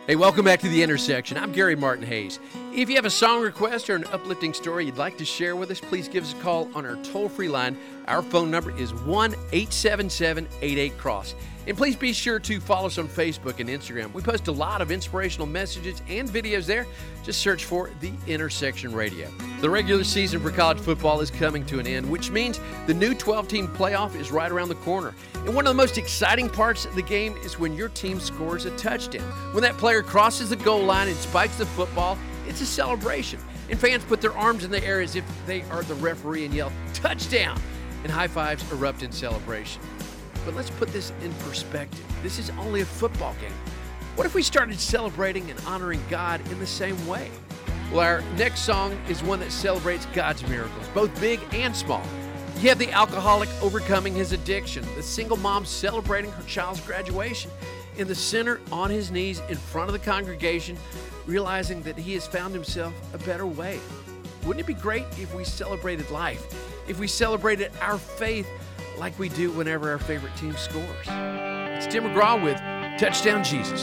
Hey, welcome back to The Intersection. I'm Gary Martin Hayes. If you have a song request or an uplifting story you'd like to share with us, please give us a call on our toll-free line. Our phone number is 1-877-88-CROSS. And please be sure to follow us on Facebook and Instagram. We post a lot of inspirational messages and videos there. Just search for The Intersection Radio. The regular season for college football is coming to an end, which means the new 12-team playoff is right around the corner. And one of the most exciting parts of the game is when your team scores a touchdown. When that player crosses the goal line and spikes the football, it's a celebration. And fans put their arms in the air as if they are the referee and yell, "Touchdown!" And high fives erupt in celebration. But let's put this in perspective. This is only a football game. What if we started celebrating and honoring God in the same way? Well, our next song is one that celebrates God's miracles, both big and small. You have the alcoholic overcoming his addiction, the single mom celebrating her child's graduation, and the sinner on his knees in front of the congregation, realizing that he has found himself a better way. Wouldn't it be great if we celebrated life, if we celebrated our faith like we do whenever our favorite team scores? It's Tim McGraw with Touchdown Jesus.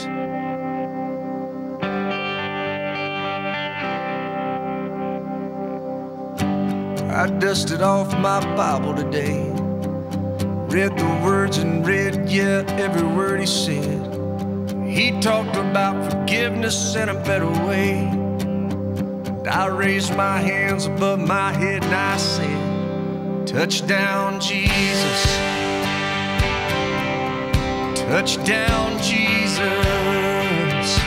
I dusted off my Bible today, read the words and read, yeah, every word he said. He talked about forgiveness and a better way. And I raised my hands above my head and I said, "Touchdown, Jesus. Touchdown, Jesus."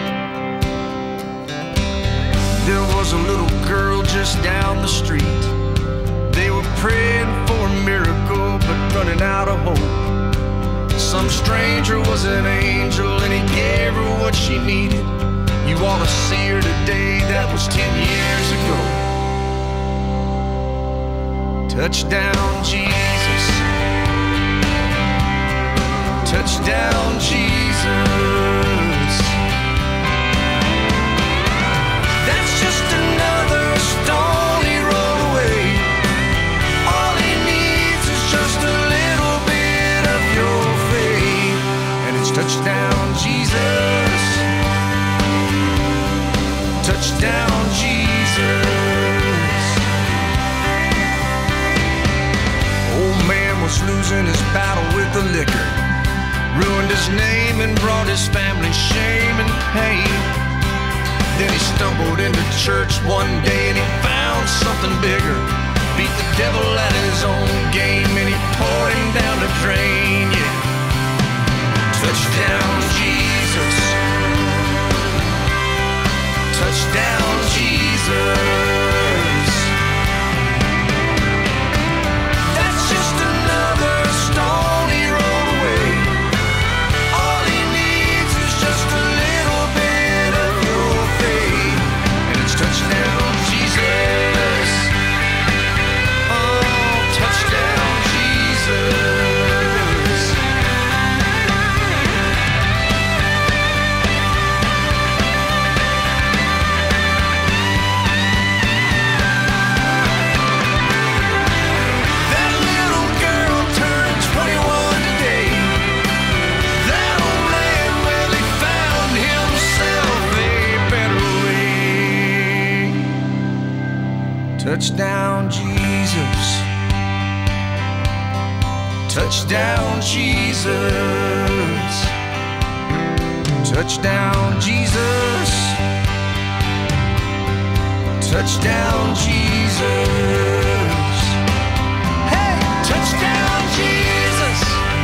There was a little girl just down the street. They were praying for a miracle, but running out of hope. Some stranger was an angel, and he gave her what she needed. You ought to see her today, that was 10 years ago. Touchdown, Jesus. Touchdown, Jesus. That's just another stone he rolled away. All he needs is just a little bit of your faith. And it's touchdown, Jesus. Touchdown, Jesus. Old man was losing his battle with the liquor, ruined his name and brought his family shame and pain. Then he stumbled into church one day and he found something bigger. Beat the devil at his own game and he poured him down the drain, yeah. Touchdown, Jesus. Touchdown, Jesus. That's just another stone he rolled away. All he needs is just a little bit of your faith. And it's touchdown, Jesus. Oh, touchdown, Jesus. Touchdown, Jesus. Touchdown, Jesus. Touchdown, Jesus. Touchdown, Jesus. Hey, touchdown, Jesus.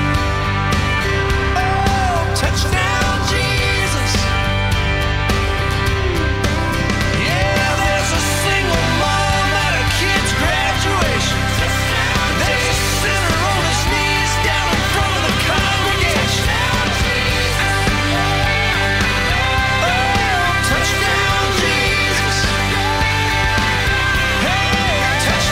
Oh, touchdown, Jesus. Yeah, there's a single mom at a kid's graduation. There's a sinner on his knees down in front of the congregation. Oh, touchdown, Jesus. Hey, touchdown.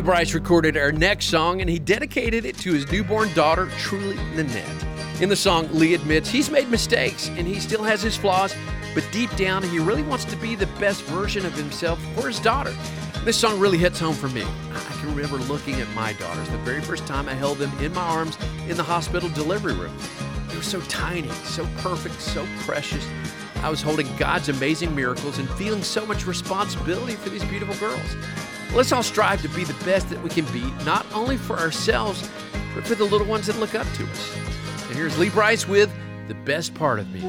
Bryce recorded our next song, and he dedicated it to his newborn daughter, Truly Nanette. In the song, Lee admits he's made mistakes and he still has his flaws, but deep down, he really wants to be the best version of himself for his daughter. This song really hits home for me. I can remember looking at my daughters the very first time I held them in my arms in the hospital delivery room. They were so tiny, so perfect, so precious. I was holding God's amazing miracles and feeling so much responsibility for these beautiful girls. Let's all strive to be the best that we can be, not only for ourselves, but for the little ones that look up to us. And here's Lee Bryce with The Best Part of Me.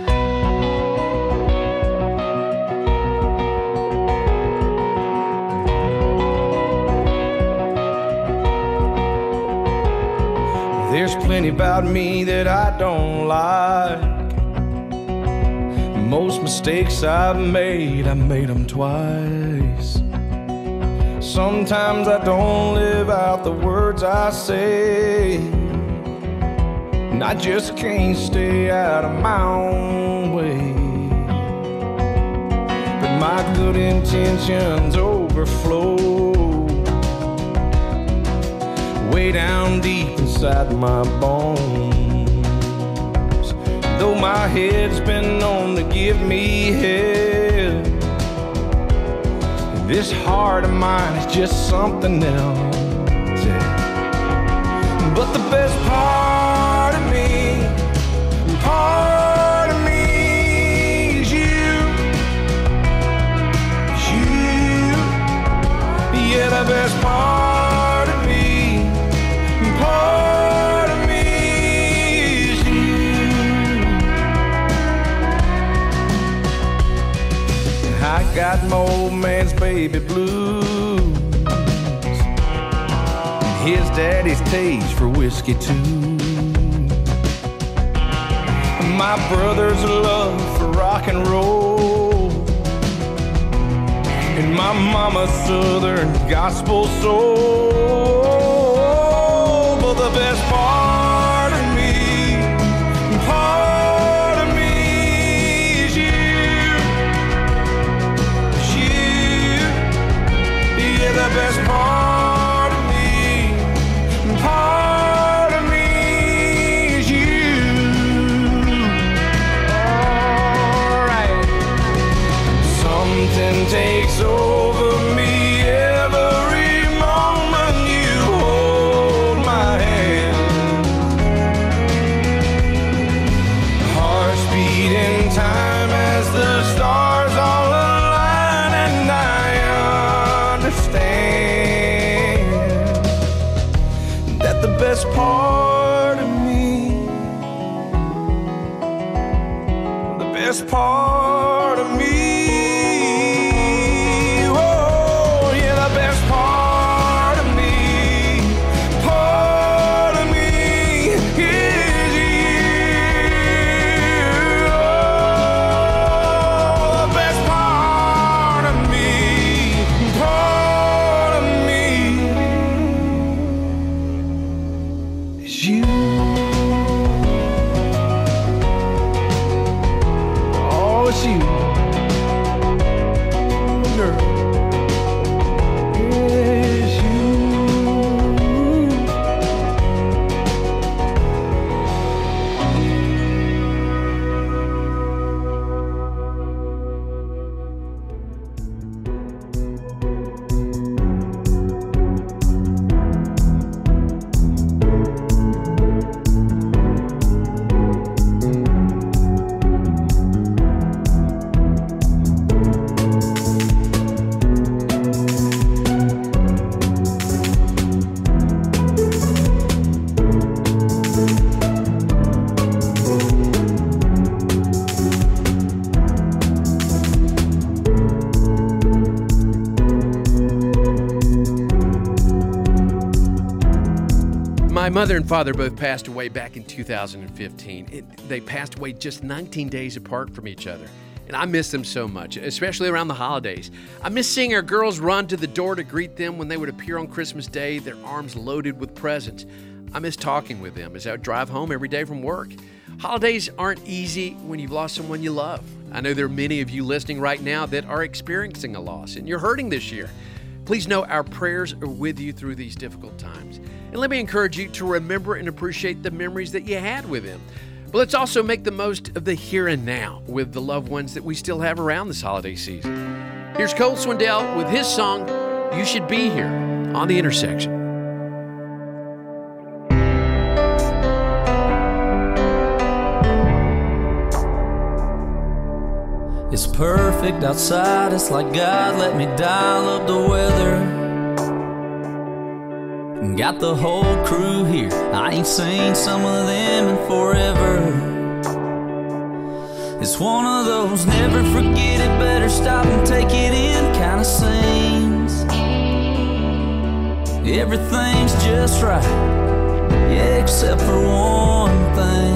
There's plenty about me that I don't like. Most mistakes I've made them twice. Sometimes I don't live out the words I say, and I just can't stay out of my own way. But my good intentions overflow way down deep inside my bones. Though my head's been known to give me hell, this heart of mine is just something else. But the best part of me is you. Yeah, the best part of me is you. I got my old man's baby blues, his daddy's taste for whiskey too, my brother's love for rock and roll, and my mama's southern gospel soul. But the best part of me is you. Yeah, the best part of me is you. Alright. Something takes over me every moment you hold my hand. Heart's beating time as the stars all align, and I understand that the best part of me, the best part of me, oh yeah, the best part of me is you. Oh, the best part of me is you. Oh, it's you, girl. It's you. My mother and father both passed away back in 2015. They passed away just 19 days apart from each other. And I miss them so much, especially around the holidays. I miss seeing our girls run to the door to greet them when they would appear on Christmas Day, their arms loaded with presents. I miss talking with them as I would drive home every day from work. Holidays aren't easy when you've lost someone you love. I know there are many of you listening right now that are experiencing a loss, and you're hurting this year. Please know our prayers are with you through these difficult times. And let me encourage you to remember and appreciate the memories that you had with him. But let's also make the most of the here and now with the loved ones that we still have around this holiday season. Here's Cole Swindell with his song, You Should Be Here, on The Intersection. It's perfect outside, it's like God let me dial up the weather. Got the whole crew here, I ain't seen some of them in forever. It's one of those never forget it, better stop and take it in kind of scenes. Everything's just right, yeah, except for one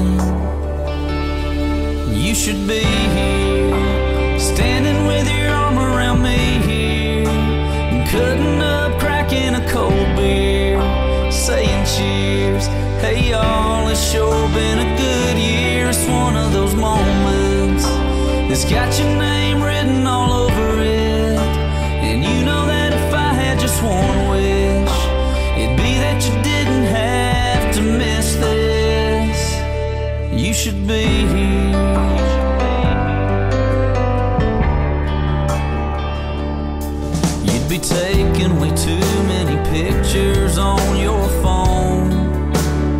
thing. You should be here, standing with your arm around me here, cutting up, cracking a cold beer, saying cheers. Hey y'all, it's sure been a good year. It's one of those moments that's got your name written all over it. And you know that if I had just one wish, it'd be that you didn't have to miss this. You should be here. Be taking way too many pictures on your phone,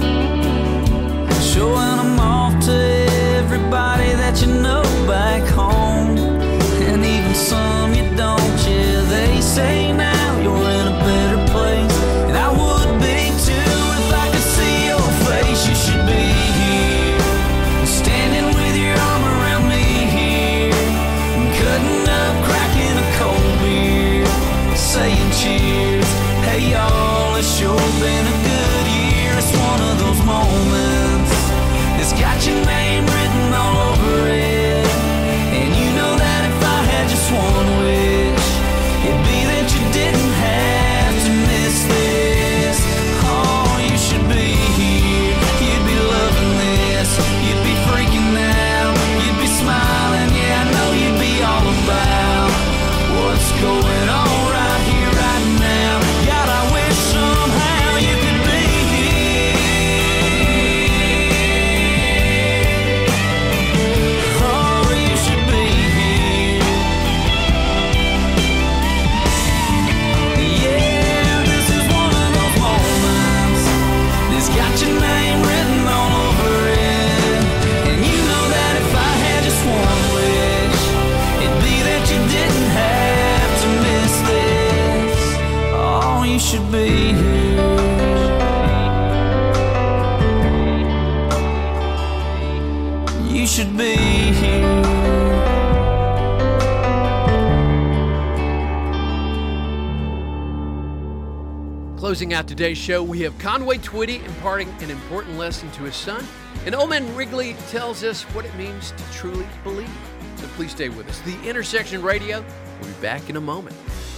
showing them off to everybody that you know back home, and even some you don't. Yeah, they say now you're in a better place, and I would be too if I could see your face. You should be here, standing with your arm around me here, cutting up, cracking a cold beer, saying cheers. Hey y'all, it's sure been a good year. It's one of those moments that's got your name written all over it. And you know that if I had just one wish, it'd be that you didn't have to miss this. Oh, you should be here, you'd be loving this, you'd be freaking out, you'd be smiling. Yeah, I know you'd be all about what's going on. Should be here. You should be here. Closing out today's show, we have Conway Twitty imparting an important lesson to his son, and Old Man Wrigley tells us what it means to truly believe. So please stay with us. The Intersection Radio. We'll be back in a moment.